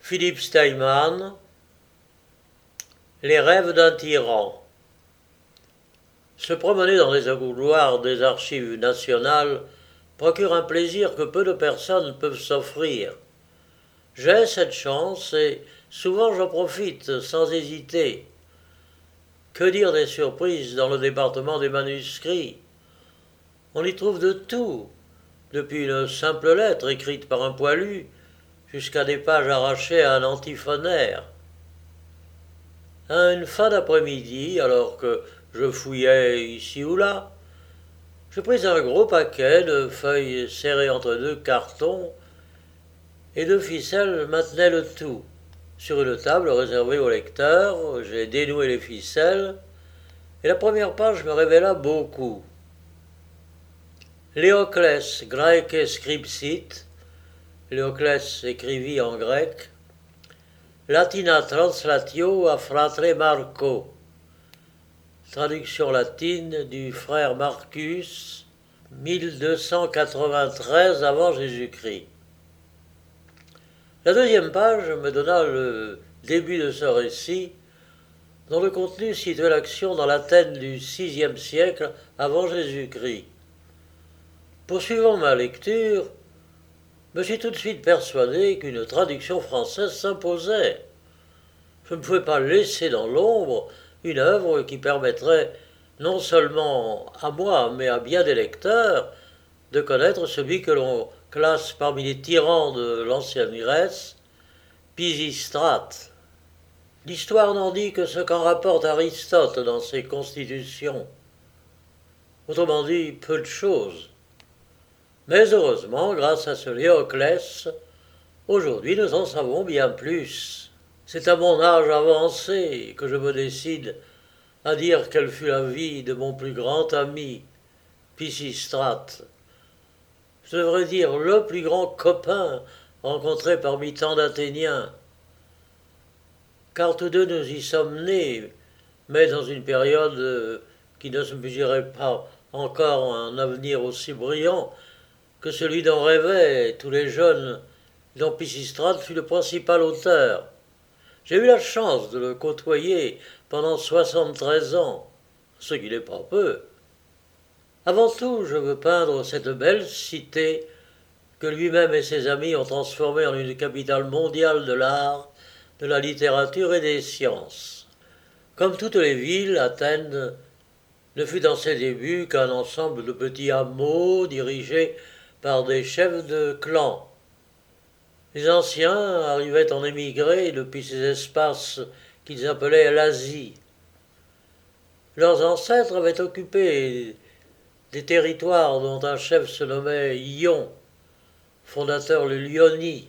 Philippe Steinman, Les rêves d'un tyran. Se promener dans les couloirs des archives nationales procure un plaisir que peu de personnes peuvent s'offrir. J'ai cette chance et souvent j'en profite sans hésiter. Que dire des surprises dans le département des manuscrits? On y trouve de tout, depuis une simple lettre écrite par un poilu jusqu'à des pages arrachées à un antiphonaire. À une fin d'après-midi, alors que je fouillais ici ou là, je pris un gros paquet de feuilles serrées entre deux cartons et deux ficelles maintenaient le tout. Sur une table réservée aux lecteurs, j'ai dénoué les ficelles et la première page me révéla beaucoup. Léoclès Graece scripsit, Léoclès écrivit en grec, Latina translatio a fratre Marco, traduction latine du frère Marcus, 1293 avant Jésus-Christ. La deuxième page me donna le début de ce récit, dont le contenu situait l'action dans l'Athènes du VIe siècle avant Jésus-Christ. Poursuivant ma lecture, je me suis tout de suite persuadé qu'une traduction française s'imposait. Je ne pouvais pas laisser dans l'ombre une œuvre qui permettrait non seulement à moi, mais à bien des lecteurs, de connaître celui que l'on classe parmi les tyrans de l'ancienne Grèce, Pisistrate. L'histoire n'en dit que ce qu'en rapporte Aristote dans ses constitutions. Autrement dit, peu de choses. Mais heureusement, grâce à ce Léoclès, aujourd'hui nous en savons bien plus. C'est à mon âge avancé que je me décide à dire quelle fut la vie de mon plus grand ami, Pisistrate. Je devrais dire le plus grand copain rencontré parmi tant d'Athéniens. Car tous deux nous y sommes nés, mais dans une période qui ne se mesurait pas encore un avenir aussi brillant que celui dont rêvaient tous les jeunes, dont Pisistrate fut le principal auteur. J'ai eu la chance de le côtoyer pendant 73 ans, ce qui n'est pas peu. Avant tout, je veux peindre cette belle cité que lui-même et ses amis ont transformée en une capitale mondiale de l'art, de la littérature et des sciences. Comme toutes les villes, Athènes ne fut dans ses débuts qu'un ensemble de petits hameaux dirigés par des chefs de clan. Les anciens arrivaient en émigrés depuis ces espaces qu'ils appelaient l'Asie. Leurs ancêtres avaient occupé des territoires dont un chef se nommait Ion, fondateur le Lyonie.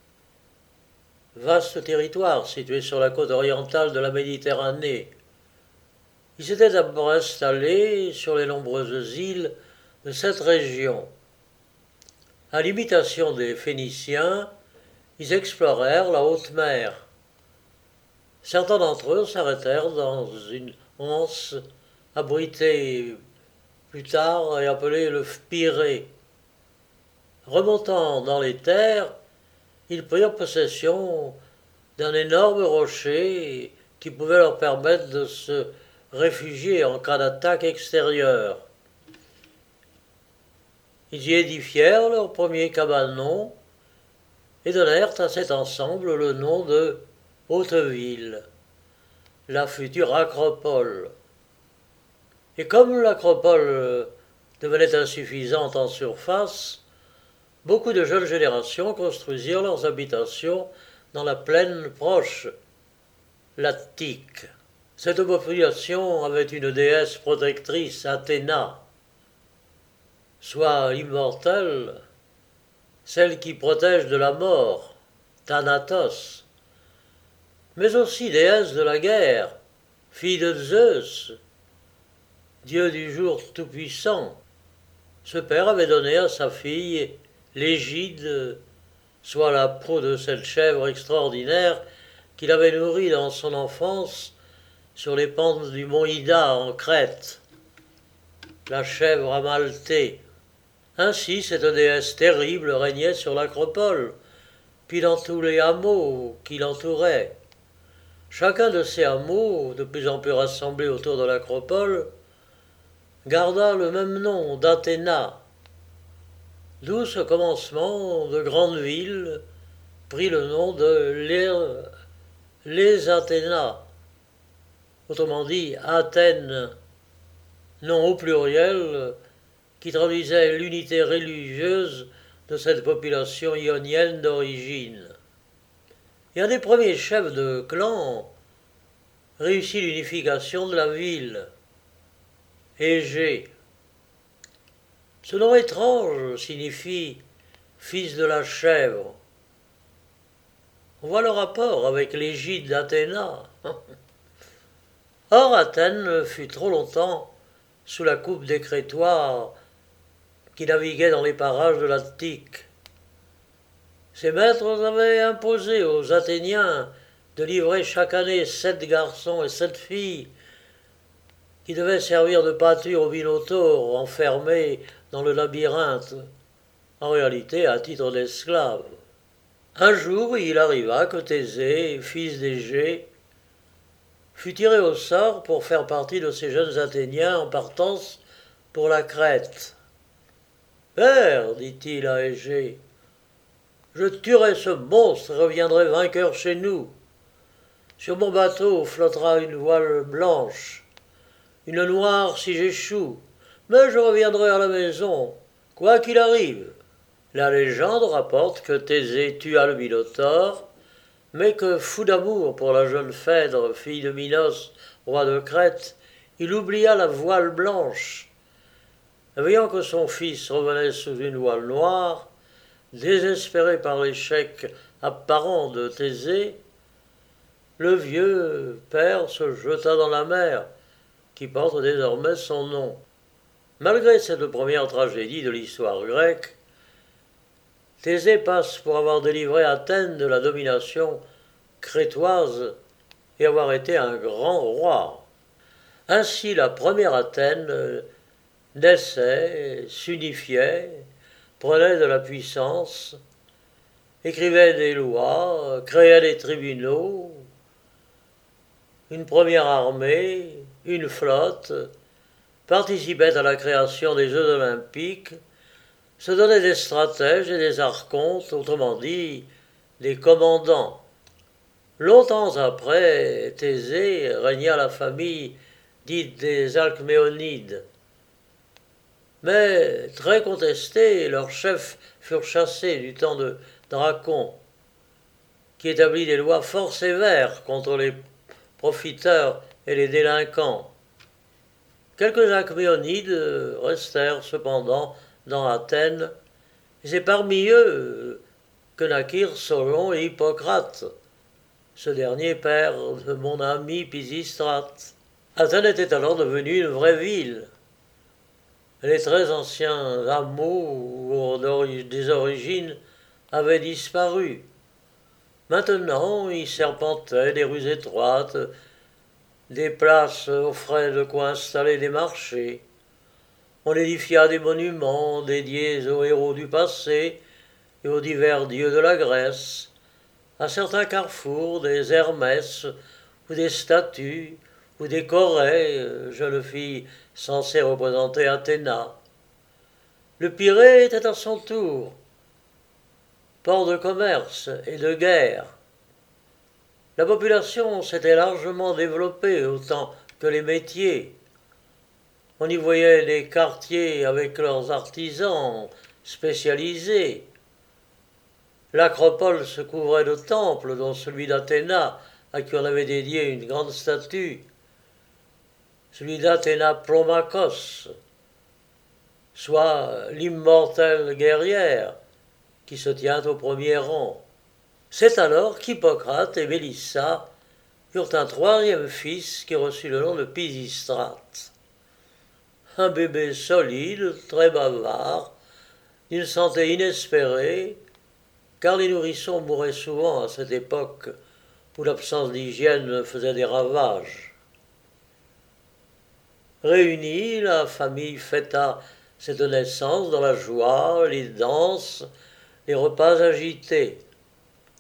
Vaste territoire situé sur la côte orientale de la Méditerranée. Ils s'étaient d'abord installés sur les nombreuses îles de cette région. À l'imitation des Phéniciens, ils explorèrent la haute mer. Certains d'entre eux s'arrêtèrent dans une anse abritée plus tard et appelée le Pirée. Remontant dans les terres, ils prirent possession d'un énorme rocher qui pouvait leur permettre de se réfugier en cas d'attaque extérieure. Ils y édifièrent leur premier cabanon et donnèrent à cet ensemble le nom de Hauteville, la future acropole. Et comme l'acropole devenait insuffisante en surface, beaucoup de jeunes générations construisirent leurs habitations dans la plaine proche, l'Attique. Cette population avait une déesse protectrice, Athéna, soit immortelle, celle qui protège de la mort, Thanatos, mais aussi déesse de la guerre, fille de Zeus, dieu du jour tout-puissant. Ce père avait donné à sa fille l'égide, soit la peau de cette chèvre extraordinaire qu'il avait nourrie dans son enfance sur les pentes du mont Ida en Crète, la chèvre amaltée. Ainsi cette déesse terrible régnait sur l'acropole, puis dans tous les hameaux qui l'entouraient. Chacun de ces hameaux, de plus en plus rassemblés autour de l'acropole, garda le même nom d'Athéna, d'où ce commencement de grande ville prit le nom de les Athénas, autrement dit Athènes, nom au pluriel qui traduisait l'unité religieuse de cette population ionienne d'origine. Et un des premiers chefs de clan réussit l'unification de la ville, Égée. Ce nom étrange signifie fils de la chèvre. On voit le rapport avec l'égide d'Athéna. Or, Athènes fut trop longtemps sous la coupe des Crétois qui naviguaient dans les parages de l'Attique. Ses maîtres avaient imposé aux Athéniens de livrer chaque année 7 garçons et 7 filles qui devaient servir de pâture aux minotaures enfermés dans le labyrinthe, en réalité à titre d'esclaves. Un jour, il arriva que Thésée, fils d'Égée, fut tiré au sort pour faire partie de ces jeunes Athéniens en partance pour la Crète. « Père, dit-il à Égée, je tuerai ce monstre et reviendrai vainqueur chez nous. Sur mon bateau flottera une voile blanche, une noire si j'échoue, mais je reviendrai à la maison, quoi qu'il arrive. » La légende rapporte que Thésée tua le Minotaure, mais que, fou d'amour pour la jeune Phèdre, fille de Minos, roi de Crète, il oublia la voile blanche. Voyant que son fils revenait sous une voile noire, désespéré par l'échec apparent de Thésée, le vieux père se jeta dans la mer, qui porte désormais son nom. Malgré cette première tragédie de l'histoire grecque, Thésée passe pour avoir délivré Athènes de la domination crétoise et avoir été un grand roi. Ainsi la première Athènes naissait, s'unifiait, prenait de la puissance, écrivait des lois, créait des tribunaux, une première armée, une flotte, participait à la création des Jeux olympiques, se donnait des stratèges et des archontes, autrement dit, des commandants. Longtemps après, Thésée régna la famille dite des Alcméonides. Mais, très contestés, leurs chefs furent chassés du temps de Dracon, qui établit des lois fort sévères contre les profiteurs et les délinquants. Quelques Alcméonides restèrent cependant dans Athènes, et c'est parmi eux que naquirent Solon et Hippocrate, ce dernier père de mon ami Pisistrate. Athènes était alors devenue une vraie ville. Les très anciens hameaux des origines avaient disparu. Maintenant, y serpentaient des rues étroites, des places offraient de quoi installer des marchés. On édifia des monuments dédiés aux héros du passé et aux divers dieux de la Grèce. À certains carrefours, des Hermès ou des statues ou des Corées, jeunes filles censées représenter Athéna. Le Pirée était à son tour port de commerce et de guerre. La population s'était largement développée autant que les métiers. On y voyait des quartiers avec leurs artisans spécialisés. L'acropole se couvrait de temples, dont celui d'Athéna, à qui on avait dédié une grande statue, celui d'Athéna Promachos, soit l'immortelle guerrière qui se tient au premier rang. C'est alors qu'Hippocrate et Mélissa eurent un troisième fils qui reçut le nom de Pisistrate. Un bébé solide, très bavard, d'une santé inespérée, car les nourrissons mouraient souvent à cette époque où l'absence d'hygiène faisait des ravages. Réunie, la famille fêta cette naissance dans la joie, les danses, les repas agités.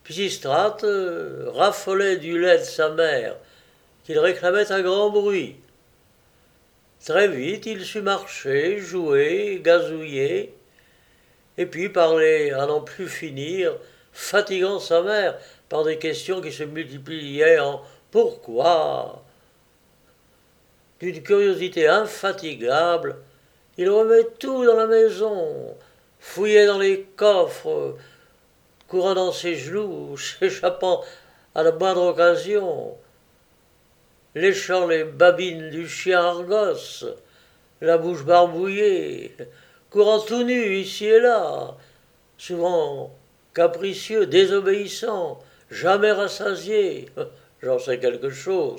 Pisistrate raffolait du lait de sa mère, qu'il réclamait à grand bruit. Très vite, il sut marcher, jouer, gazouiller, et puis parler à n'en plus finir, fatiguant sa mère par des questions qui se multipliaient en pourquoi. D'une curiosité infatigable, il remet tout dans la maison, fouillait dans les coffres, courant dans ses genoux, s'échappant à la moindre occasion, léchant les babines du chien Argos, la bouche barbouillée, courant tout nu ici et là, souvent capricieux, désobéissant, jamais rassasié, j'en sais quelque chose.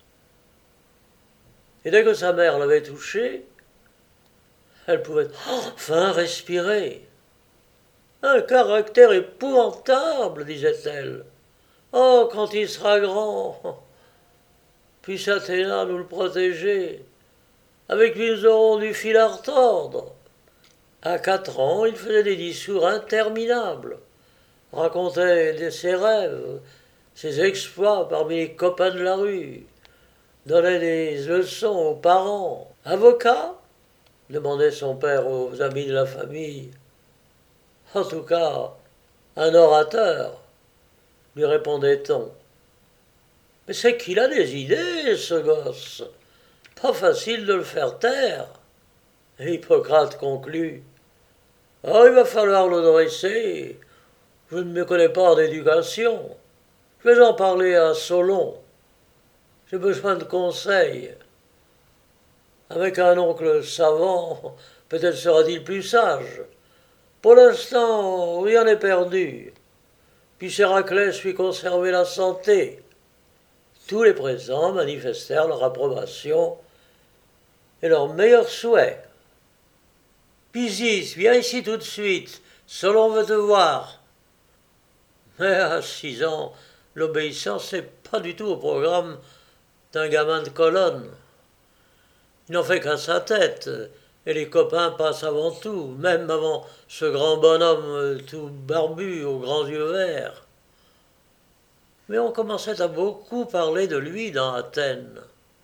Et dès que sa mère l'avait touché, elle pouvait enfin respirer. Un caractère épouvantable, disait-elle. Oh, quand il sera grand, puisse Athéna nous le protéger. Avec lui, nous aurons du fil à retordre. À 4 ans, il faisait des discours interminables, racontait ses rêves, ses exploits parmi les copains de la rue, donnait des leçons aux parents. Avocat demandait son père aux amis de la famille. En tout cas, un orateur, lui répondait-on. Mais c'est qu'il a des idées, ce gosse. Pas facile de le faire taire. Et Hippocrate conclut. Oh, il va falloir le dresser. Je ne me connais pas en éducation. Je vais en parler à Solon. J'ai besoin de conseils. Avec un oncle savant, peut-être sera-t-il plus sage. Pour l'instant, rien n'est perdu. Puis Héraclès lui conserver la santé. Tous les présents manifestèrent leur approbation et leurs meilleurs souhaits. Pisis, viens ici tout de suite, Solon veut te voir. Mais à 6 ans, l'obéissance n'est pas du tout au programme d'un gamin de colonne. Il n'en fait qu'à sa tête, et les copains passent avant tout, même avant ce grand bonhomme tout barbu aux grands yeux verts. Mais on commençait à beaucoup parler de lui dans Athènes.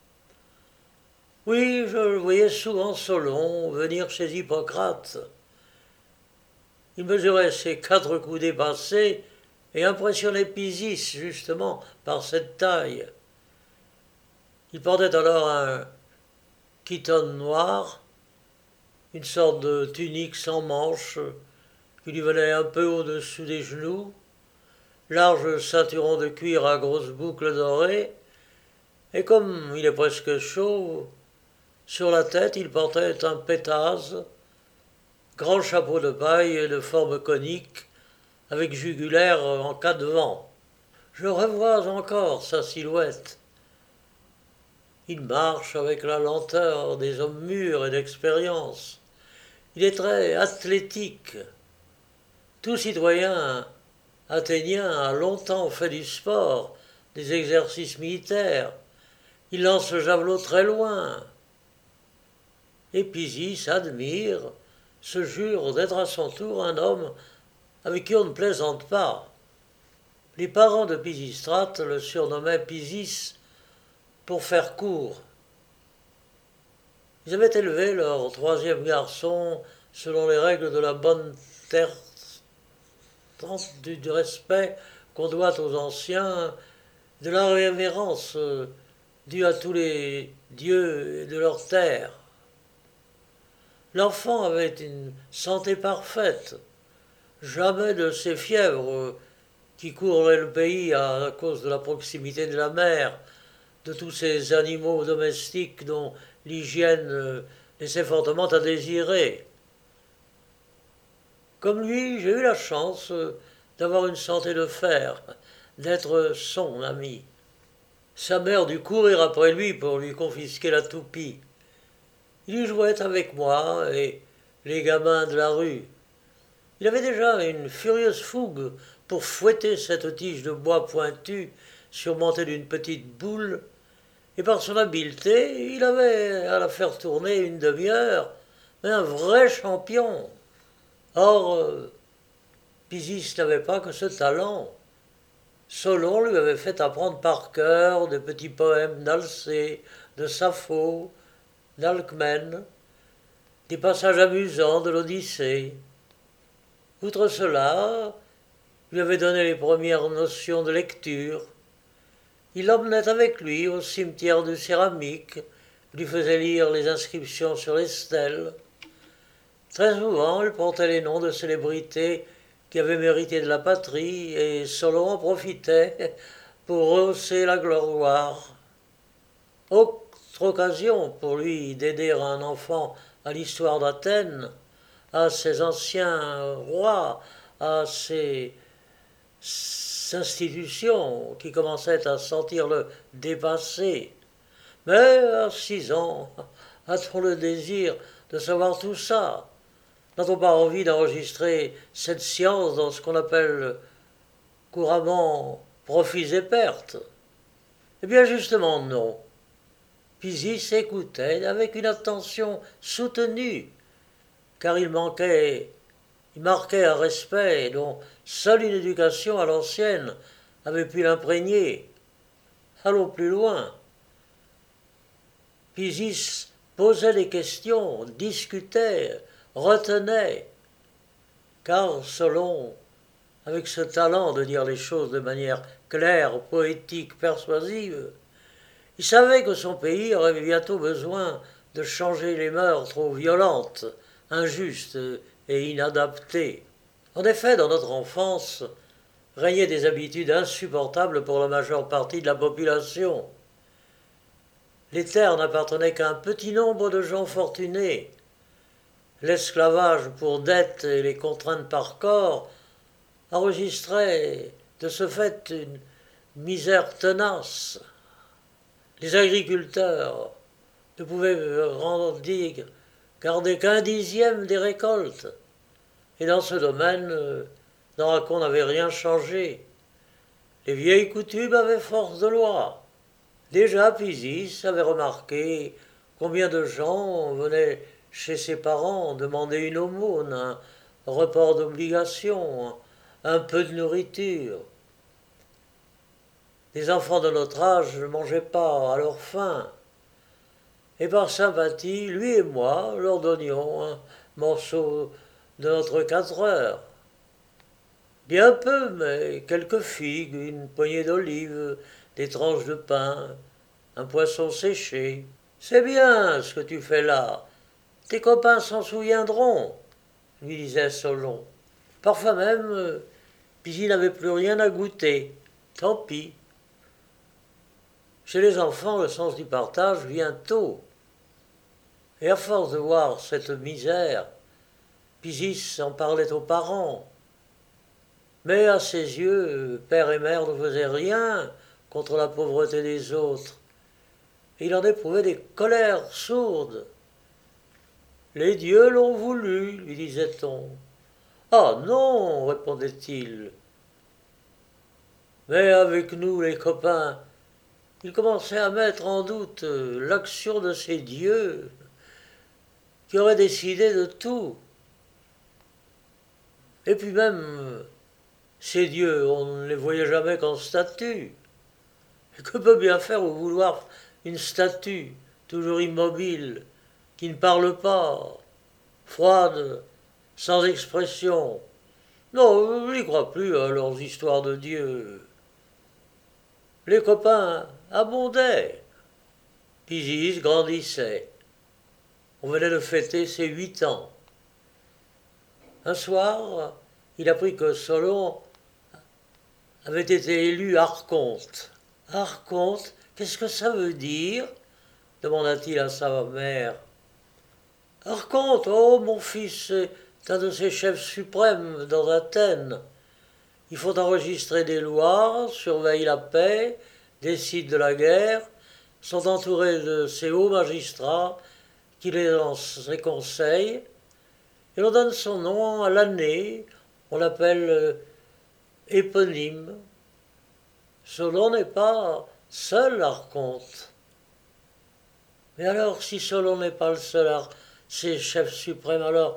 Oui, je le voyais souvent Solon venir chez Hippocrate. Il mesurait ses 4 coups dépassés et impressionnait Pisis justement par cette taille. Il portait alors un chiton noir, une sorte de tunique sans manches qui lui venait un peu au-dessous des genoux, large ceinturon de cuir à grosses boucles dorées, et comme il est presque chaud, sur la tête il portait un pétase, grand chapeau de paille de forme conique, avec jugulaire en cas de vent. Je revois encore sa silhouette. Il marche avec la lenteur des hommes mûrs et d'expérience. Il est très athlétique. Tout citoyen athénien a longtemps fait du sport, des exercices militaires. Il lance le javelot très loin. Et Pisis admire, se jure d'être à son tour un homme avec qui on ne plaisante pas. Les parents de Pisistrate le surnommaient Pisis pour faire court. Ils avaient élevé leur 3e garçon selon les règles de la bonne terre, du respect qu'on doit aux anciens, de la révérence due à tous les dieux de leur terre. L'enfant avait une santé parfaite, jamais de ces fièvres qui courraient le pays à cause de la proximité de la mer, de tous ces animaux domestiques dont l'hygiène laissait fortement à désirer. Comme lui, j'ai eu la chance d'avoir une santé de fer, d'être son ami. Sa mère dut courir après lui pour lui confisquer la toupie. Il y jouait avec moi et les gamins de la rue. Il avait déjà une furieuse fougue pour fouetter cette tige de bois pointu surmontée d'une petite boule, et par son habileté, il avait à la faire tourner une demi-heure, mais un vrai champion. Or, Pisis n'avait pas que ce talent. Solon lui avait fait apprendre par cœur des petits poèmes d'Alcée, de Sappho, d'Alcmène, des passages amusants de l'Odyssée. Outre cela, il lui avait donné les premières notions de lecture. Il l'emmenait avec lui au cimetière de céramique, lui faisait lire les inscriptions sur les stèles. Très souvent, elle portait les noms de célébrités qui avaient mérité de la patrie, et Solon en profitait pour rehausser la gloire. Autre occasion pour lui d'aider un enfant à l'histoire d'Athènes, à ses anciens rois, à ses institutions qui commençaient à sentir le dépasser. Mais à 6 ans, a-t-on le désir de savoir tout ça? N'a-t-on pas envie d'enregistrer cette science dans ce qu'on appelle couramment profits et pertes? Eh bien justement non. Pisis écoutait avec une attention soutenue, car il marquait un respect dont seule une éducation à l'ancienne avait pu l'imprégner. Allons plus loin. Pisis posait des questions, discutait, retenait, car Solon, avec ce talent de dire les choses de manière claire, poétique, persuasive, il savait que son pays aurait bientôt besoin de changer les mœurs trop violentes, injustes et inadaptées. En effet, dans notre enfance, régnaient des habitudes insupportables pour la majeure partie de la population. Les terres n'appartenaient qu'à un petit nombre de gens fortunés. L'esclavage pour dette et les contraintes par corps enregistraient de ce fait une misère tenace. Les agriculteurs ne pouvaient garder qu'un dixième des récoltes. Et dans ce domaine, Dracon n'avait rien changé. Les vieilles coutumes avaient force de loi. Déjà Pisis avait remarqué combien de gens venaient chez ses parents demander une aumône, un report d'obligation, un peu de nourriture. Les enfants de notre âge ne mangeaient pas à leur faim. Et par sympathie, lui et moi leur donnions un morceau de notre 4 heures. Bien peu, mais quelques figues, une poignée d'olives, des tranches de pain, un poisson séché. C'est bien ce que tu fais là. Tes copains s'en souviendront, lui disait Solon. Parfois même, puis il n'avait plus rien à goûter. Tant pis. Chez les enfants, le sens du partage vient tôt. Et à force de voir cette misère, Pisis en parlait aux parents. Mais à ses yeux, père et mère ne faisaient rien contre la pauvreté des autres. Et il en éprouvait des colères sourdes. Les dieux l'ont voulu, lui disait-on. Ah non, répondait-il. Mais avec nous, les copains, il commençait à mettre en doute l'action de ces dieux qui auraient décidé de tout. Et puis même, ces dieux, on ne les voyait jamais qu'en statue. Et que peut bien faire au vouloir une statue, toujours immobile, qui ne parle pas, froide, sans expression? Non, je n'y crois plus à leurs histoires de dieux. Les copains abondaient. Pisis grandissait. On venait de fêter ses 8 ans. Un soir, il apprit que Solon avait été élu archonte. Archonte, qu'est-ce que ça veut dire? Demanda-t-il à sa mère. Archonte, oh mon fils, c'est un de ces chefs suprêmes dans Athènes. Il faut enregistrer des lois, surveiller la paix, décide de la guerre, sont entourés de ces hauts magistrats qui les donnent ses conseils, et l'on donne son nom à l'année, on l'appelle éponyme. Solon n'est pas seul archonte. Mais alors, si Solon n'est pas le seul c'est chef suprême, alors...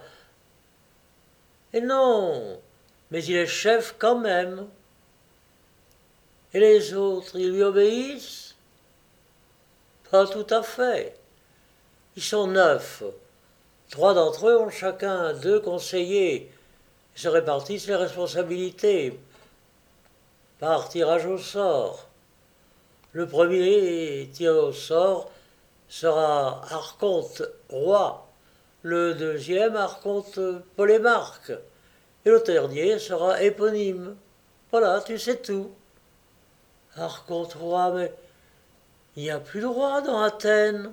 Et non, mais il est chef quand même. Et les autres, ils lui obéissent? Pas tout à fait. Ils sont 9. 3 d'entre eux ont chacun 2 conseillers et se répartissent les responsabilités par tirage au sort. Le premier tiré au sort sera archonte roi, le deuxième archonte polémarque, et le dernier sera éponyme. Voilà, tu sais tout. Archonte roi, mais il n'y a plus de roi dans Athènes.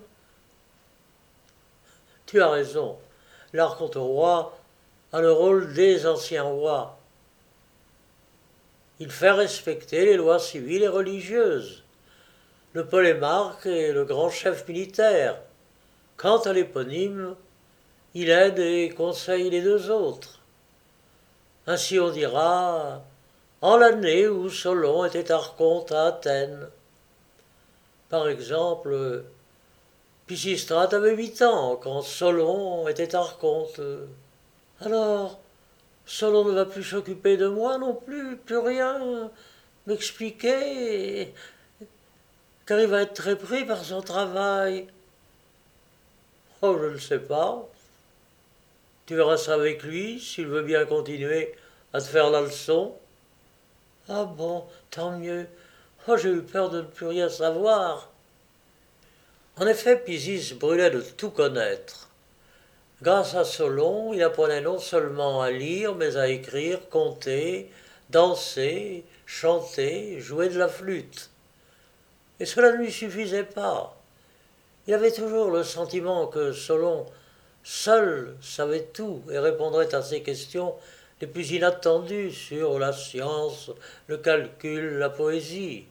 Tu as raison, l'archonte roi a le rôle des anciens rois. Il fait respecter les lois civiles et religieuses. Le polémarque est le grand chef militaire. Quant à l'éponyme, il aide et conseille les 2 autres. Ainsi on dira, en l'année où Solon était archonte à Athènes. Par exemple, Pisistrate avait 8 ans quand Solon était archonte. Alors, Solon ne va plus s'occuper de moi non plus, plus rien, m'expliquer, car il va être très pris par son travail. Oh, je ne sais pas. Tu verras ça avec lui, s'il veut bien continuer à te faire la leçon. Ah bon, tant mieux. Oh, j'ai eu peur de ne plus rien savoir. En effet, Pisis brûlait de tout connaître. Grâce à Solon, il apprenait non seulement à lire, mais à écrire, compter, danser, chanter, jouer de la flûte. Et cela ne lui suffisait pas. Il avait toujours le sentiment que Solon seul savait tout et répondrait à ses questions les plus inattendues sur la science, le calcul, la poésie.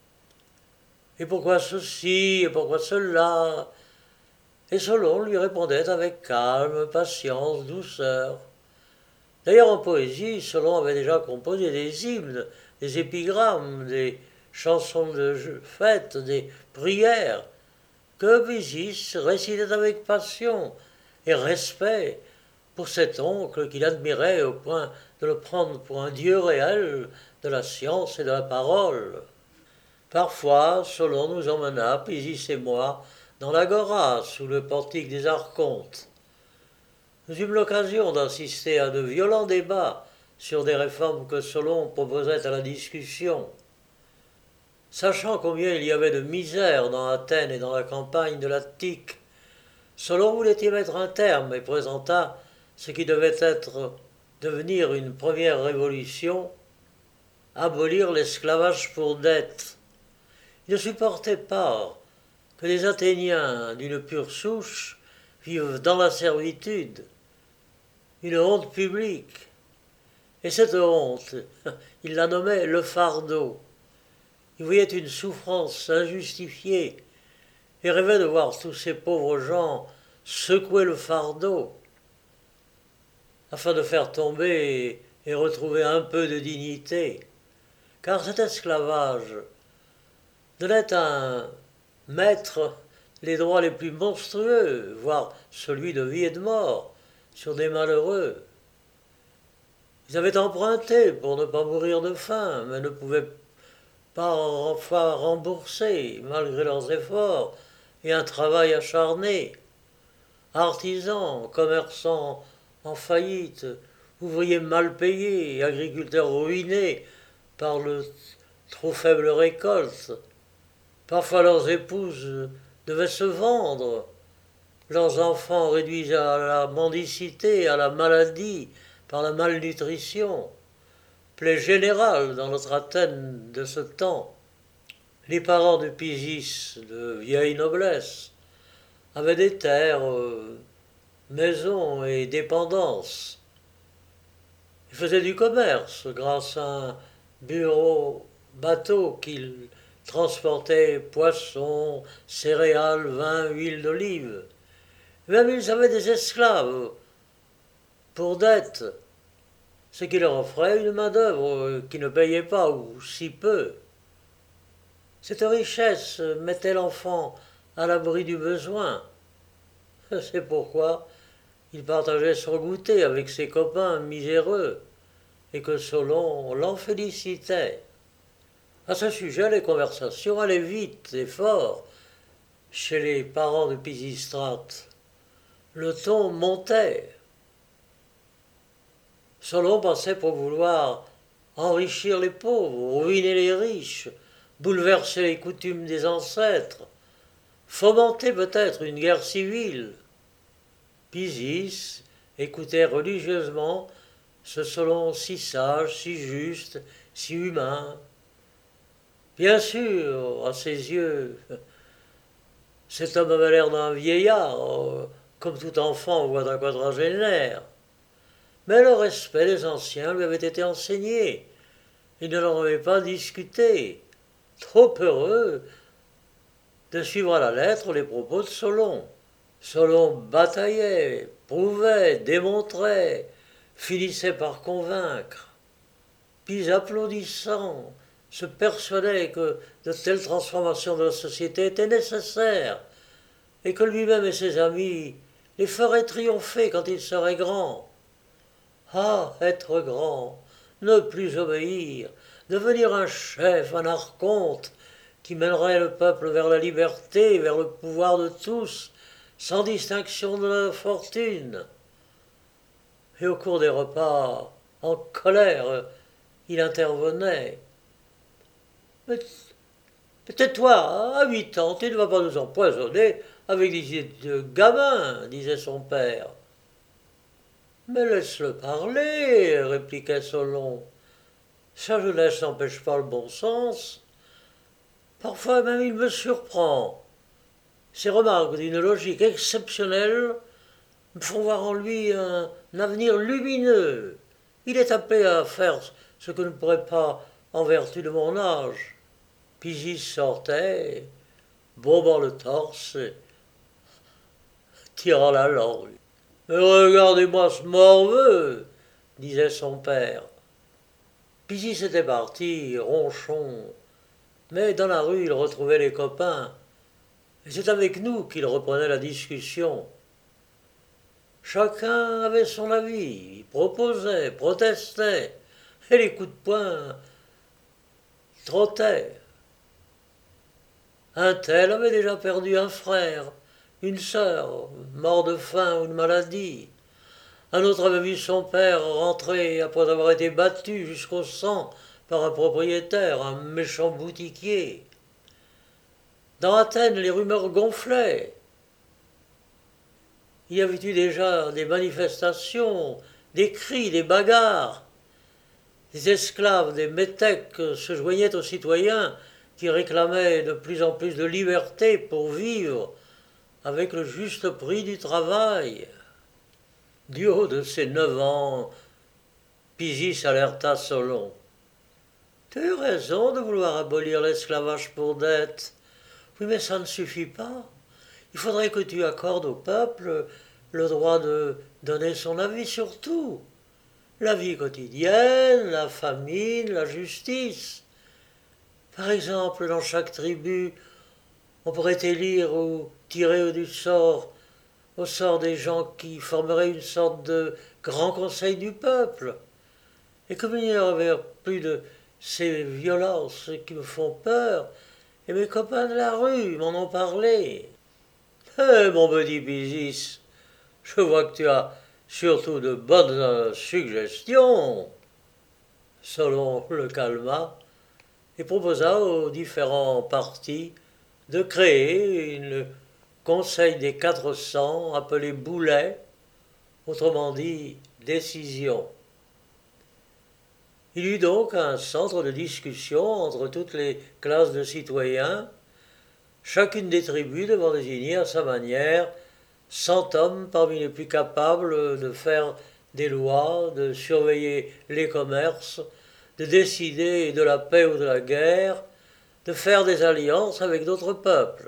Et pourquoi ceci et pourquoi cela? Et Solon lui répondait avec calme, patience, douceur. D'ailleurs, en poésie, Solon avait déjà composé des hymnes, des épigrammes, des chansons de fête, des prières, que Pisis récitait avec passion et respect pour cet oncle qu'il admirait au point de le prendre pour un dieu réel de la science et de la parole. Parfois, Solon nous emmena, Pisis et moi, dans l'agora, sous le portique des archontes. Nous eûmes l'occasion d'assister à de violents débats sur des réformes que Solon proposait à la discussion. Sachant combien il y avait de misère dans Athènes et dans la campagne de l'Attique, Solon voulait y mettre un terme et présenta ce qui devait devenir une première révolution, abolir l'esclavage pour dette. Il ne supportait pas que les Athéniens d'une pure souche vivent dans la servitude, une honte publique. Et cette honte, il la nommait le fardeau. Il voyait une souffrance injustifiée et rêvait de voir tous ces pauvres gens secouer le fardeau afin de faire tomber et retrouver un peu de dignité. Car cet esclavage donnait à un maître les droits les plus monstrueux, voire celui de vie et de mort, sur des malheureux. Ils avaient emprunté pour ne pas mourir de faim, mais ne pouvaient pas enfin rembourser, malgré leurs efforts et un travail acharné. Artisans, commerçants en faillite, ouvriers mal payés, agriculteurs ruinés par le trop faible récolte. Parfois leurs épouses devaient se vendre, leurs enfants réduits à la mendicité, à la maladie, par la malnutrition, plaie générale dans notre Athènes de ce temps. Les parents de Pisis, de vieille noblesse, avaient des terres, maisons et dépendances. Ils faisaient du commerce grâce à un bureau bateau qu'ils transportaient poissons, céréales, vin, huile d'olive. Même ils avaient des esclaves pour dette, ce qui leur offrait une main-d'œuvre qui ne payait pas ou si peu. Cette richesse mettait l'enfant à l'abri du besoin. C'est pourquoi il partageait son goûter avec ses copains miséreux et que Solon l'en félicitait. À ce sujet, les conversations allaient vite et fort chez les parents de Pisistrate. Le ton montait. Solon passait pour vouloir enrichir les pauvres, ruiner les riches, bouleverser les coutumes des ancêtres, fomenter peut-être une guerre civile. Pisis écoutait religieusement ce Solon si sage, si juste, si humain. Bien sûr, à ses yeux, cet homme avait l'air d'un vieillard, comme tout enfant voit un quadragénaire. Mais le respect des anciens lui avait été enseigné. Il ne l'en avait pas discuté, trop heureux de suivre à la lettre les propos de Solon. Solon bataillait, prouvait, démontrait, finissait par convaincre. Puis applaudissant, se persuadait que de telles transformations de la société étaient nécessaires et que lui-même et ses amis les feraient triompher quand il serait grand. Ah, être grand, ne plus obéir, devenir un chef, un archonte, qui mènerait le peuple vers la liberté, vers le pouvoir de tous, sans distinction de la fortune. Et au cours des repas, en colère, il intervenait. Mais tais-toi, à 8 ans, tu ne vas pas nous empoisonner avec des idées de gamin, disait son père. Mais laisse-le parler, répliquait Solon. Sa jeunesse n'empêche pas le bon sens. Parfois même il me surprend. Ses remarques d'une logique exceptionnelle me font voir en lui un avenir lumineux. Il est appelé à faire ce que ne pourrais pas en vertu de mon âge. Pisis sortait, bourbant le torse, tirant la langue. Mais regardez-moi ce morveux, disait son père. Pisis était parti, ronchon, mais dans la rue il retrouvait les copains, et c'est avec nous qu'il reprenait la discussion. Chacun avait son avis, il proposait, protestait, et les coups de poing trottaient. Un tel avait déjà perdu un frère, une sœur, mort de faim ou de maladie. Un autre avait vu son père rentrer après avoir été battu jusqu'au sang par un propriétaire, un méchant boutiquier. Dans Athènes, les rumeurs gonflaient. Il y avait eu déjà des manifestations, des cris, des bagarres. Des esclaves, des métèques se joignaient aux citoyens qui réclamaient de plus en plus de liberté pour vivre avec le juste prix du travail. Du haut de ses 9 ans, Pisis alerta Solon. Tu as eu raison de vouloir abolir l'esclavage pour dette. Oui, mais ça ne suffit pas. Il faudrait que tu accordes au peuple le droit de donner son avis sur tout. La vie quotidienne, la famine, la justice. Par exemple, dans chaque tribu, on pourrait élire ou tirer au sort des gens qui formeraient une sorte de grand conseil du peuple. Et comme il n'y avait plus de ces violences qui me font peur, et mes copains de la rue m'en ont parlé. Mon petit Pisis, je vois que tu as surtout de bonnes suggestions. Solon le calma et proposa aux différents partis de créer un conseil des 400 appelé Boulet, autrement dit décision. Il y eut donc un centre de discussion entre toutes les classes de citoyens, chacune des tribus devant désigner à sa manière 100 hommes parmi les plus capables de faire des lois, de surveiller les commerces, de décider de la paix ou de la guerre, de faire des alliances avec d'autres peuples.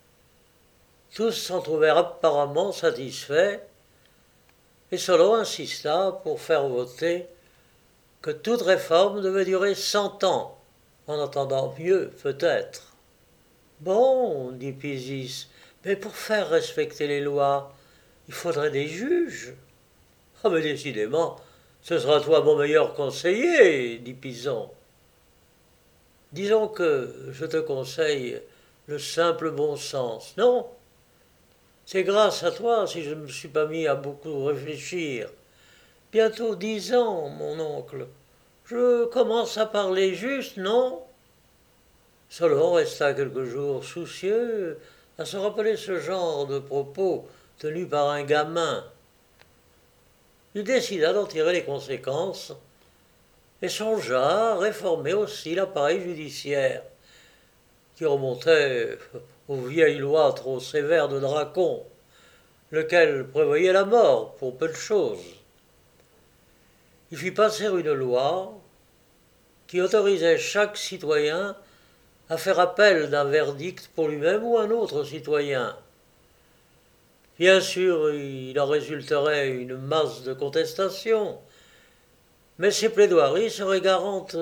Tous s'en trouvèrent apparemment satisfaits, et Solon insista pour faire voter que toute réforme devait durer 100 ans, en attendant mieux peut-être. Bon, dit Pisis, mais pour faire respecter les lois, il faudrait des juges. Ah, mais décidément, ce sera toi mon meilleur conseiller, dit Pison. Disons que je te conseille le simple bon sens. Non, c'est grâce à toi si je ne me suis pas mis à beaucoup réfléchir. Bientôt 10 ans, mon oncle. Je commence à parler juste, non? Solon resta quelques jours soucieux à se rappeler ce genre de propos tenus par un gamin. Il décida d'en tirer les conséquences et songea à réformer aussi l'appareil judiciaire, qui remontait aux vieilles lois trop sévères de Dracon, lequel prévoyait la mort pour peu de choses. Il fit passer une loi qui autorisait chaque citoyen à faire appel d'un verdict pour lui-même ou un autre citoyen. Bien sûr, il en résulterait une masse de contestations, mais ces plaidoiries seraient garantes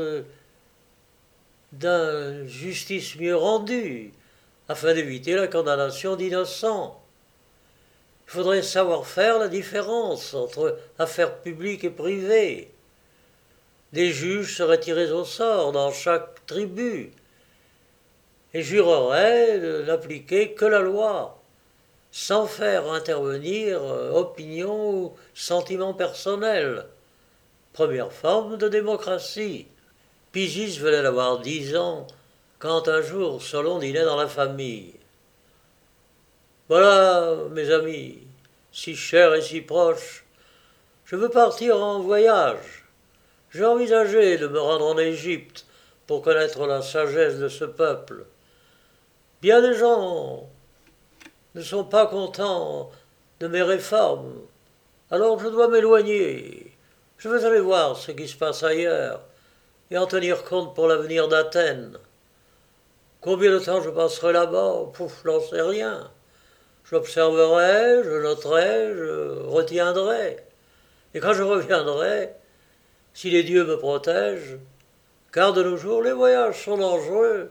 d'une justice mieux rendue, afin d'éviter la condamnation d'innocents. Il faudrait savoir faire la différence entre affaires publiques et privées. Des juges seraient tirés au sort dans chaque tribu et jureraient de n'appliquer que la loi, sans faire intervenir opinion ou sentiments personnels. Première forme de démocratie. Pisis venait d'avoir 10 ans quand un jour Solon dînait dans la famille. Voilà, mes amis, si chers et si proches, je veux partir en voyage. J'ai envisagé de me rendre en Égypte pour connaître la sagesse de ce peuple. Bien des gens ne sont pas contents de mes réformes, alors je dois m'éloigner. Je veux aller voir ce qui se passe ailleurs et en tenir compte pour l'avenir d'Athènes. Combien de temps je passerai là-bas? Pouf, j'en sais rien. J'observerai, je noterai, je retiendrai. Et quand je reviendrai, si les dieux me protègent, car de nos jours les voyages sont dangereux,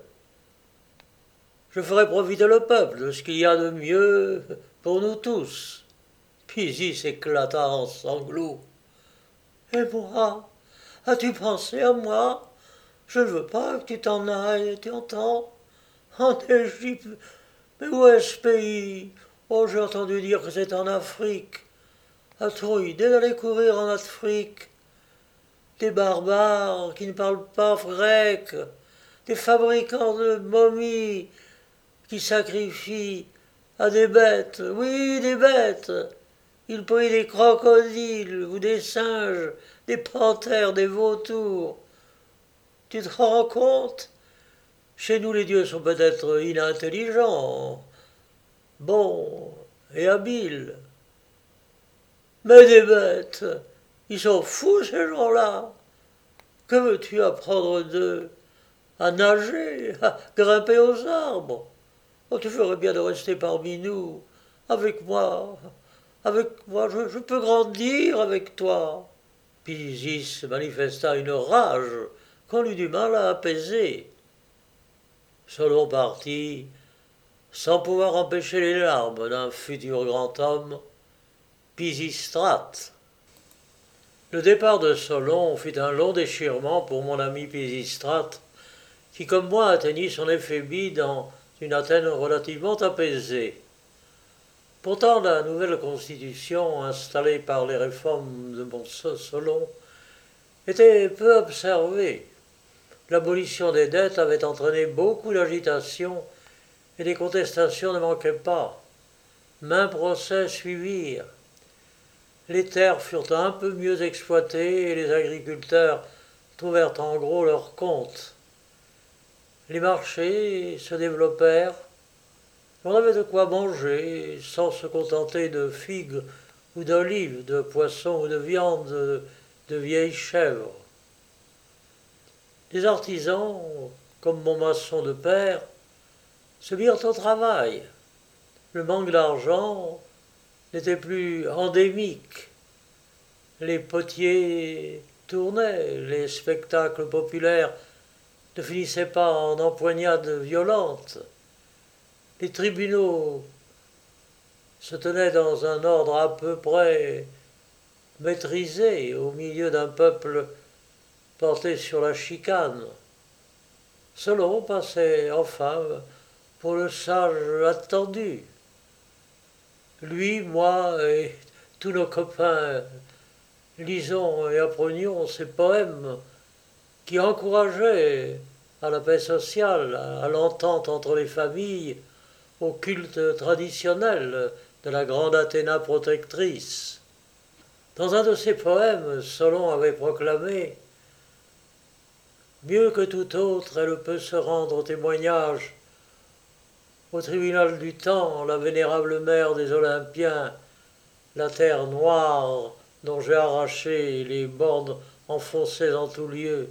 je ferai profiter le peuple de ce qu'il y a de mieux pour nous tous. Pisis éclata en sanglots. Et moi? As-tu pensé à moi? Je ne veux pas que tu t'en ailles, tu entends? En Égypte? Mais où est ce pays? Oh, j'ai entendu dire que c'est en Afrique. As-tu idée d'aller courir en Afrique? Des barbares qui ne parlent pas grec, des fabricants de momies qui sacrifient à des bêtes, oui, des bêtes. Ils prient des crocodiles ou des singes, des panthères, des vautours. Tu te rends compte? Chez nous, les dieux sont peut-être inintelligents, bons et habiles. Mais des bêtes, ils sont fous ces gens-là. Que veux-tu apprendre d'eux? À nager, à grimper aux arbres? Oh, tu ferais bien de rester parmi nous, avec moi. Avec moi, je peux grandir avec toi. Pisis manifesta une rage qu'on eut du mal à apaiser. Solon partit, sans pouvoir empêcher les larmes d'un futur grand homme, Pisistrate. Le départ de Solon fit un long déchirement pour mon ami Pisistrate, qui comme moi atteignit son éphébie dans une Athènes relativement apaisée. Pourtant, la nouvelle constitution installée par les réformes de mon Solon était peu observée. L'abolition des dettes avait entraîné beaucoup d'agitation et des contestations ne manquaient pas. Maints procès suivirent. Les terres furent un peu mieux exploitées et les agriculteurs trouvèrent en gros leur compte. Les marchés se développèrent. On avait de quoi manger sans se contenter de figues ou d'olives, de poissons ou de viande de vieilles chèvres. Les artisans, comme mon maçon de père, se mirent au travail. Le manque d'argent n'était plus endémique. Les potiers tournaient, les spectacles populaires ne finissaient pas en empoignades violentes. Les tribunaux se tenaient dans un ordre à peu près maîtrisé au milieu d'un peuple porté sur la chicane. Solon passait enfin pour le sage attendu. Lui, moi et tous nos copains lisons et apprenions ces poèmes qui encourageaient à la paix sociale, à l'entente entre les familles, au culte traditionnel de la grande Athéna protectrice. Dans un de ses poèmes, Solon avait proclamé Mieux que tout autre, elle peut se rendre au témoignage au tribunal du temps, la vénérable mère des Olympiens, la terre noire dont j'ai arraché les bornes enfoncées en tout lieu.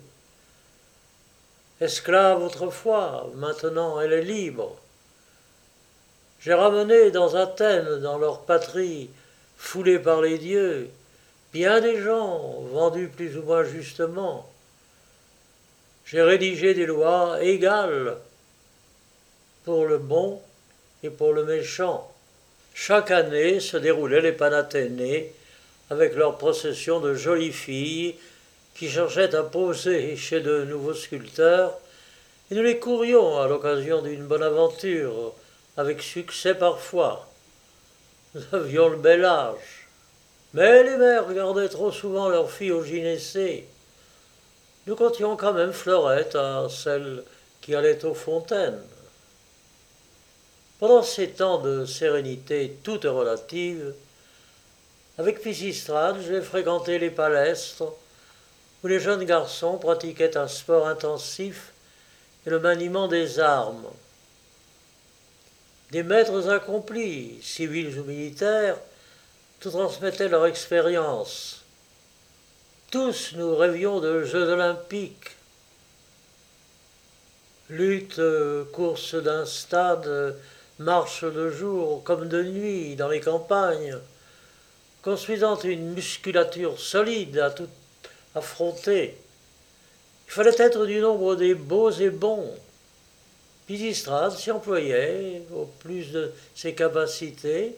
Esclave autrefois, maintenant elle est libre. J'ai ramené dans Athènes, dans leur patrie, foulée par les dieux, bien des gens vendus plus ou moins justement. J'ai rédigé des lois égales pour le bon et pour le méchant. Chaque année se déroulaient les Panathénées avec leur procession de jolies filles qui cherchaient à poser chez de nouveaux sculpteurs, et nous les courions à l'occasion d'une bonne aventure, avec succès parfois. Nous avions le bel âge. Mais les mères regardaient trop souvent leurs filles au gynécée. Nous comptions quand même Fleurette à celle qui allait aux fontaines. Pendant ces temps de sérénité toute relative, avec Pisistrate, j'ai fréquenté les palestres où les jeunes garçons pratiquaient un sport intensif et le maniement des armes. Des maîtres accomplis, civils ou militaires, tout transmettaient leur expérience. Tous nous rêvions de Jeux olympiques. Lutte, course d'un stade, marche de jour comme de nuit dans les campagnes, construisant une musculature solide à tout affronter. Il fallait être du nombre des beaux et bons. Pisistrate s'y employait au plus de ses capacités,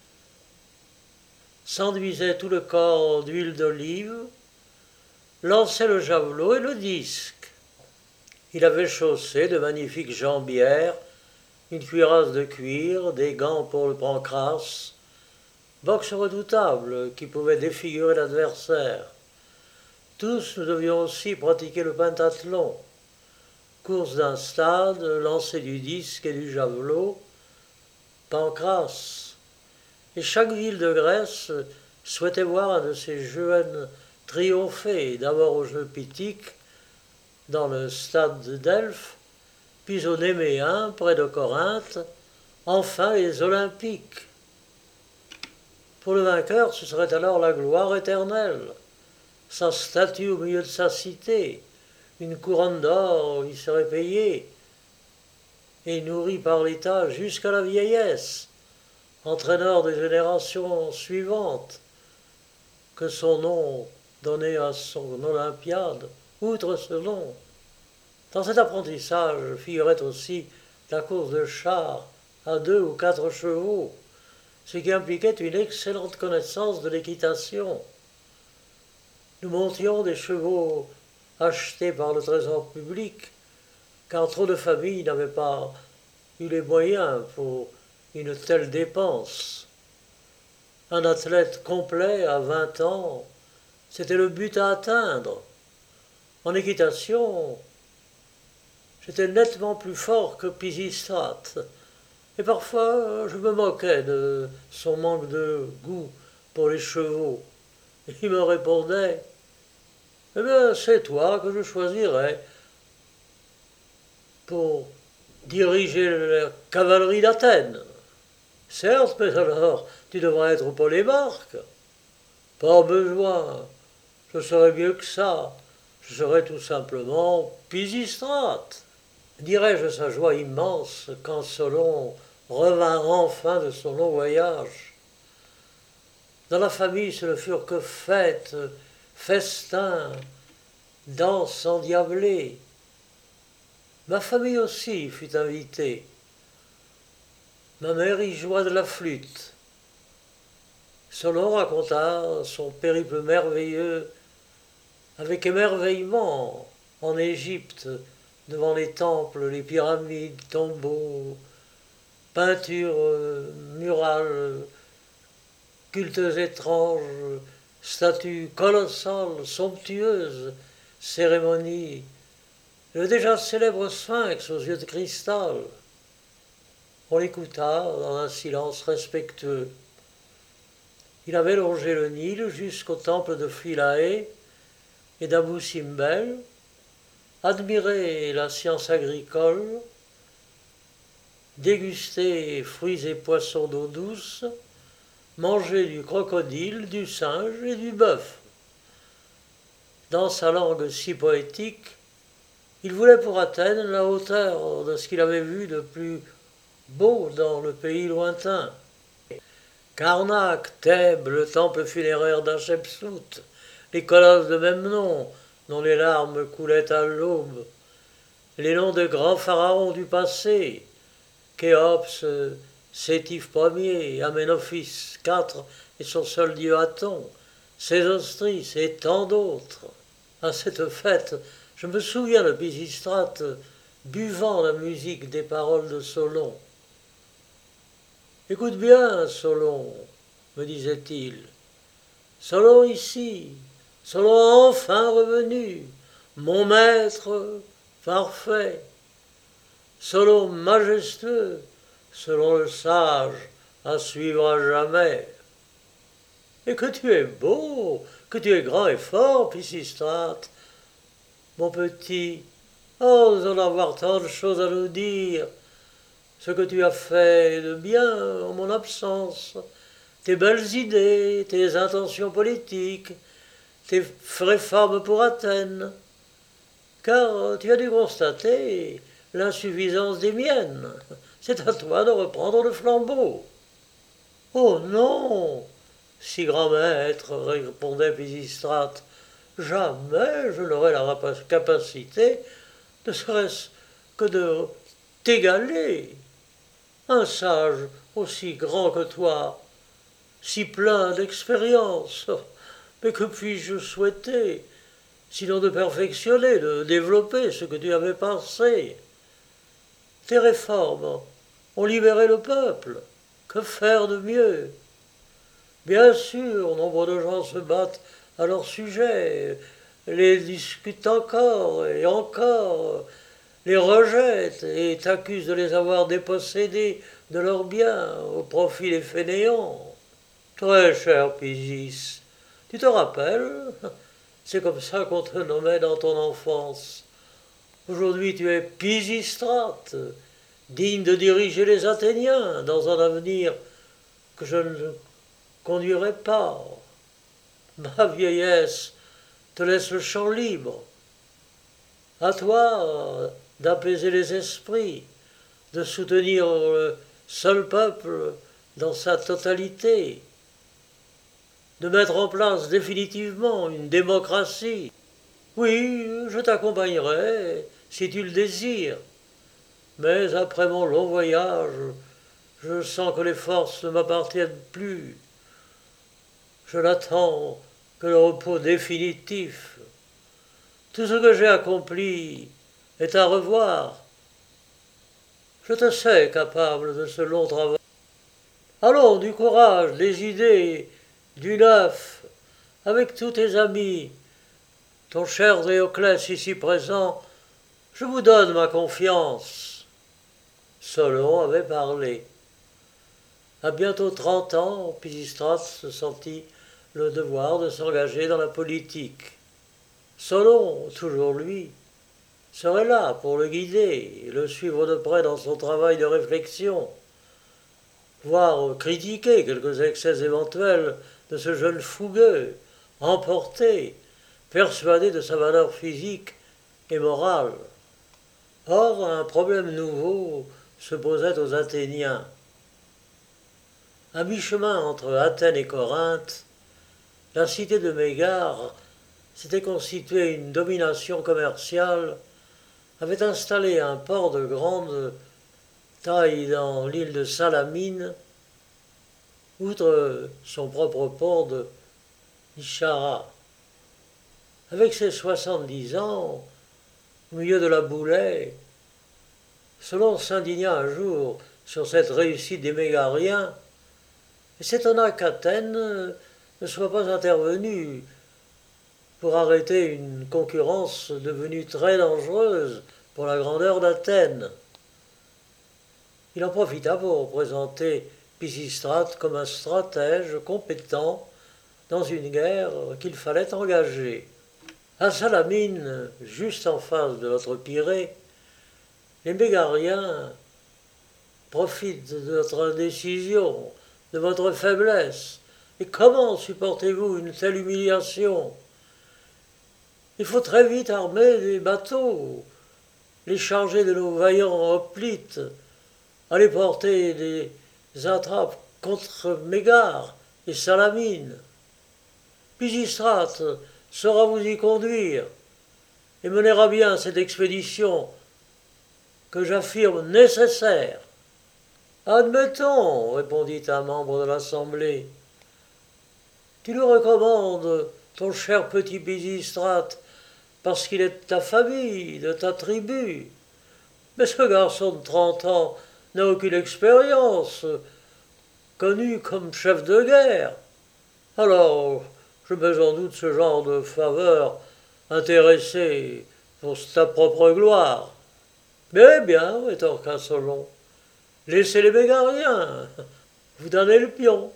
s'enduisait tout le corps d'huile d'olive, lançait le javelot et le disque. Il avait chaussé de magnifiques jambières, une cuirasse de cuir, des gants pour le pancrace, boxe redoutable qui pouvait défigurer l'adversaire. Tous nous devions aussi pratiquer le pentathlon, course d'un stade, lancer du disque et du javelot, pancrace. Et chaque ville de Grèce souhaitait voir un de ces jeunes triompher, d'abord aux Jeux Pythiques, dans le stade de Delphes, puis au Néméen, près de Corinthe, enfin les Olympiques. Pour le vainqueur, ce serait alors la gloire éternelle, sa statue au milieu de sa cité, une couronne d'or lui serait payée, et nourrie par l'État jusqu'à la vieillesse, entraîneur des générations suivantes, que son nom donnait à son Olympiade, outre ce nom. Dans cet apprentissage figurait aussi la course de chars à 2 ou 4 chevaux, ce qui impliquait une excellente connaissance de l'équitation. Nous montions des chevaux achetés par le trésor public, car trop de familles n'avaient pas eu les moyens pour une telle dépense. Un athlète complet à 20 ans, c'était le but à atteindre. En équitation, j'étais nettement plus fort que Pisistrate, et parfois je me moquais de son manque de goût pour les chevaux. Il me répondait Eh bien, c'est toi que je choisirais pour diriger la cavalerie d'Athènes. Certes, mais alors tu devrais être au polémarque. Pas besoin, je serais mieux que ça. Je serais tout simplement Pisistrate. Dirais-je sa joie immense quand Solon revint enfin de son long voyage. Dans la famille, ce ne furent que fêtes, festins, danses endiablées. Ma famille aussi fut invitée. Ma mère y joua de la flûte. Solon raconta son périple merveilleux avec émerveillement en Égypte, devant les temples, les pyramides, tombeaux, peintures murales, cultes étranges, statues colossales, somptueuses, cérémonies, le déjà célèbre sphinx aux yeux de cristal. On l'écouta dans un silence respectueux. Il avait longé le Nil jusqu'au temple de Philae et d'Abou Simbel, admiré la science agricole, dégusté fruits et poissons d'eau douce, mangé du crocodile, du singe et du bœuf. Dans sa langue si poétique, il voulait pour Athènes la hauteur de ce qu'il avait vu de plus beau dans le pays lointain. Karnak, Thèbes, le temple funéraire d'Hatchepsout, les colosses de même nom, dont les larmes coulaient à l'aube, les noms de grands pharaons du passé, Khéops, Sétif Ier, Aménophis IV et son seul dieu Aton, Sésostris et tant d'autres. À cette fête, je me souviens de Pisistrate buvant la musique des paroles de Solon. Écoute bien, Solon, me disait-il. Solon ici, Solon enfin revenu, mon maître parfait. Solon majestueux, selon le sage, à suivre à jamais. Et que tu es beau, que tu es grand et fort, Pisistrate, mon petit, ose en avoir tant de choses à nous dire. Ce que tu as fait de bien en mon absence, tes belles idées, tes intentions politiques, tes réformes pour Athènes. Car tu as dû constater l'insuffisance des miennes. C'est à toi de reprendre le flambeau. Oh non, si grand maître, répondait Pisistrate, jamais je n'aurai la capacité, ne serait-ce que de t'égaler. Un sage aussi grand que toi, si plein d'expérience, mais que puis-je souhaiter, sinon de perfectionner, de développer ce que tu avais pensé. Tes réformes ont libéré le peuple. Que faire de mieux? Bien sûr, nombre de gens se battent à leur sujet, les discutent encore et encore, les rejettent et t'accusent de les avoir dépossédés de leurs biens au profit des fainéants. Très cher Pisis, tu te rappelles? C'est comme ça qu'on te nommait dans ton enfance. Aujourd'hui tu es Pisistrate, digne de diriger les Athéniens dans un avenir que je ne conduirai pas. Ma vieillesse te laisse le champ libre. À toi d'apaiser les esprits, de soutenir le seul peuple dans sa totalité, de mettre en place définitivement une démocratie. Oui, je t'accompagnerai si tu le désires, mais après mon long voyage, je sens que les forces ne m'appartiennent plus. Je n'attends que le repos définitif. Tout ce que j'ai accompli est à revoir. Je te sais capable de ce long travail. Allons, du courage, des idées, du neuf, avec tous tes amis. Ton cher Déoclès ici présent, je vous donne ma confiance. Solon avait parlé. À bientôt 30 ans, Pisistrate se sentit le devoir de s'engager dans la politique. Solon, toujours lui, serait là pour le guider et le suivre de près dans son travail de réflexion, voire critiquer quelques excès éventuels de ce jeune fougueux, emporté, persuadé de sa valeur physique et morale. Or, un problème nouveau se posait aux Athéniens. À mi-chemin entre Athènes et Corinthe, la cité de Mégare s'était constituée une domination commerciale, avait installé un port de grande taille dans l'île de Salamine, outre son propre port de Ishara. Avec ses 70 ans, au milieu de la Boulaye. Solon s'indigna un jour sur cette réussite des Mégariens et s'étonna qu'Athènes ne soit pas intervenue pour arrêter une concurrence devenue très dangereuse pour la grandeur d'Athènes. Il en profita pour présenter Pisistrate comme un stratège compétent dans une guerre qu'il fallait engager. À Salamine, juste en face de notre Pirée, les Mégariens profitent de notre indécision, de votre faiblesse. Et comment supportez-vous une telle humiliation? Il faut très vite armer des bateaux, les charger de nos vaillants hoplites, aller porter des attrapes contre Mégare et Salamine. Pisistrate saura vous y conduire et menera bien cette expédition que j'affirme nécessaire. Admettons, répondit un membre de l'Assemblée. Tu nous recommandes ton cher petit Pisistrate parce qu'il est de ta famille, de ta tribu. Mais ce garçon de 30 ans n'a aucune expérience, connu comme chef de guerre. Alors, je mets en doute ce genre de faveur intéressée pour ta propre gloire. Mais bien, rétorqua Solon, laissez les Mégariens, vous donnez le pion.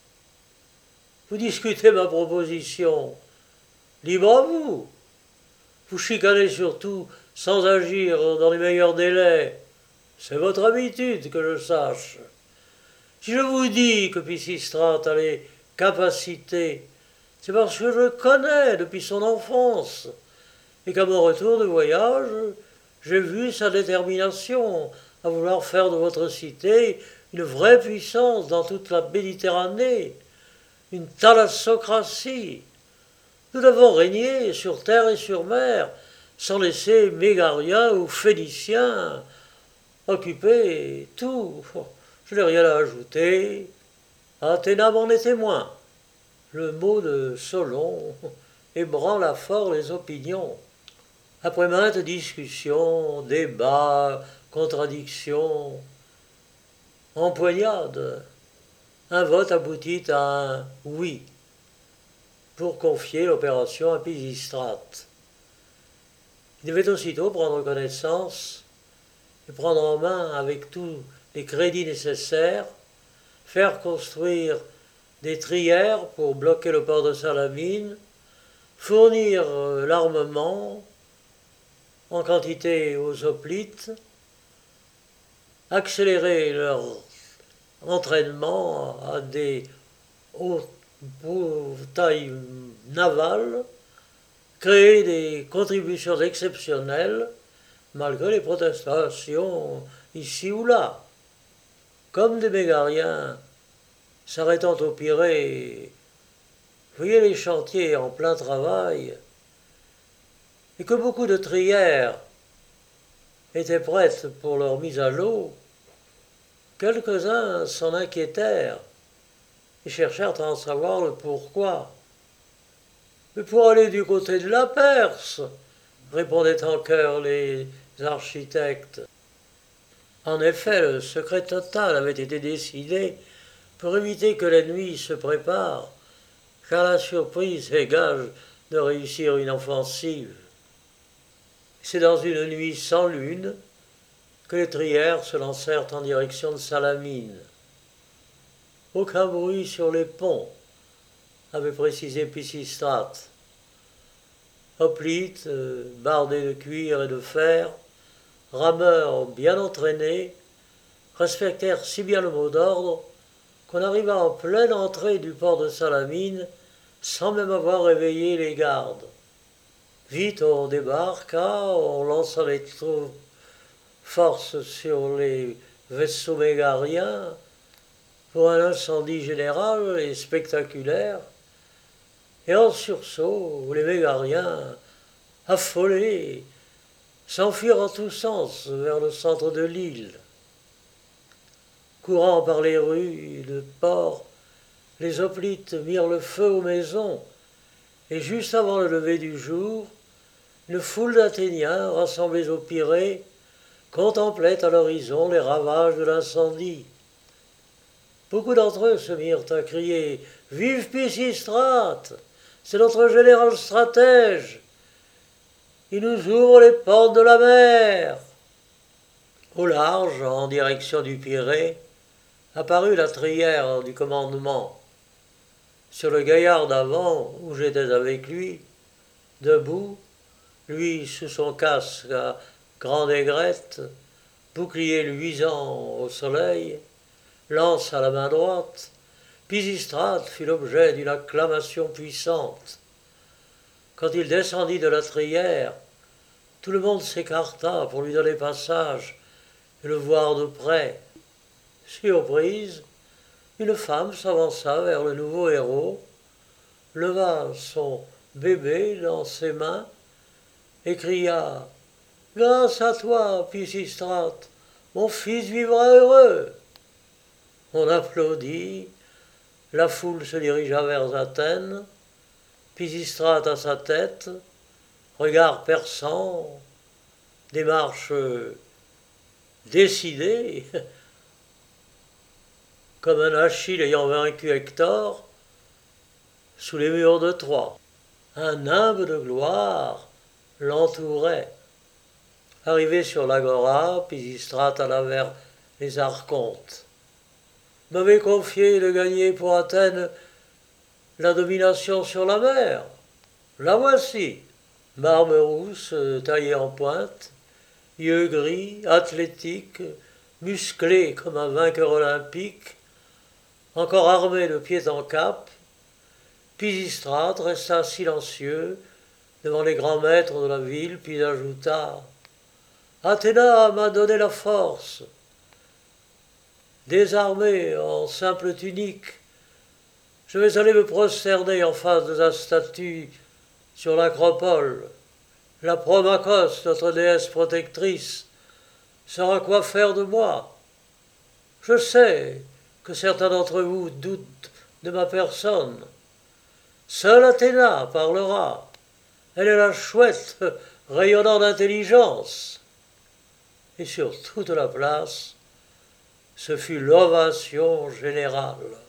Vous discutez ma proposition, libre à vous. Vous chicanez surtout sans agir dans les meilleurs délais. C'est votre habitude que je sache. Si je vous dis que Pisistrate a les capacités, c'est parce que je le connais depuis son enfance, et qu'à mon retour de voyage, j'ai vu sa détermination à vouloir faire de votre cité une vraie puissance dans toute la Méditerranée, une thalassocratie. Nous devons régner sur terre et sur mer, sans laisser Mégariens ou Phéniciens occuper tout. Je n'ai rien à ajouter. Athéna m'en est témoin. Le mot de Solon ébranla fort les opinions. Après maintes discussions, débats, contradictions, empoignades, un vote aboutit à un oui pour confier l'opération à Pisistrate. Il devait aussitôt prendre connaissance et prendre en main avec tous les crédits nécessaires, faire construire des trières pour bloquer le port de Salamine, fournir l'armement en quantité aux hoplites, accélérer leur entraînement à des hautes tailles navales, créer des contributions exceptionnelles malgré les protestations ici ou là. Comme des Mégariens s'arrêtant au Pirée, voyaient les chantiers en plein travail, et que beaucoup de trières étaient prêtes pour leur mise à l'eau, quelques-uns s'en inquiétèrent et cherchèrent à en savoir le pourquoi. Mais pour aller du côté de la Perse, répondaient en chœur les architectes. En effet, le secret total avait été décidé pour éviter que l'ennemi se prépare, car la surprise est gage de réussir une offensive. C'est dans une nuit sans lune que les trières se lancèrent en direction de Salamine. Aucun bruit sur les ponts, avait précisé Pisistrate. Hoplites, bardés de cuir et de fer, rameurs bien entraînés, respectèrent si bien le mot d'ordre qu'on arriva en pleine entrée du port de Salamine sans même avoir réveillé les gardes. Vite on débarqua, on lança les forces sur les vaisseaux mégariens pour un incendie général et spectaculaire, et en sursaut, les Mégariens, affolés, s'enfuirent en tous sens vers le centre de l'île. Courant par les rues de port, les hoplites mirent le feu aux maisons, et juste avant le lever du jour, Une foule d'Athéniens rassemblés au Pirée contemplaient à l'horizon les ravages de l'incendie. Beaucoup d'entre eux se mirent à crier « Vive Pisistrate! C'est notre général stratège! Il nous ouvre les portes de la mer !» Au large, en direction du Pirée, apparut la trière du commandement. Sur le gaillard d'avant, où j'étais avec lui, debout, lui sous son casque à grande aigrette, bouclier luisant au soleil, lance à la main droite, Pisistrate fut l'objet d'une acclamation puissante. Quand il descendit de la trière, tout le monde s'écarta pour lui donner passage et le voir de près. Surprise, une femme s'avança vers le nouveau héros, leva son bébé dans ses mains et cria « Grâce à toi, Pisistrate, mon fils vivra heureux !» On applaudit, la foule se dirigea vers Athènes, Pisistrate à sa tête, regard perçant, démarche décidée, comme un Achille ayant vaincu Hector, sous les murs de Troie. Un nimbe de gloire l'entourait. Arrivé sur l'agora, Pisistrate alla vers les archontes. M'avait confié de gagner pour Athènes la domination sur la mer. La voici, barbe rousse taillée en pointe, yeux gris, athlétique, musclé comme un vainqueur olympique, encore armé de pied en cap, Pisistrate resta silencieux devant les grands maîtres de la ville, puis ajouta « Athéna m'a donné la force. Désarmé en simple tunique, je vais aller me prosterner en face de sa statue sur l'acropole. La Promachos, notre déesse protectrice, saura quoi faire de moi. Je sais que certains d'entre vous doutent de ma personne. Seule Athéna parlera. Elle est la chouette rayonnant d'intelligence. » Et sur toute la place, ce fut l'ovation générale.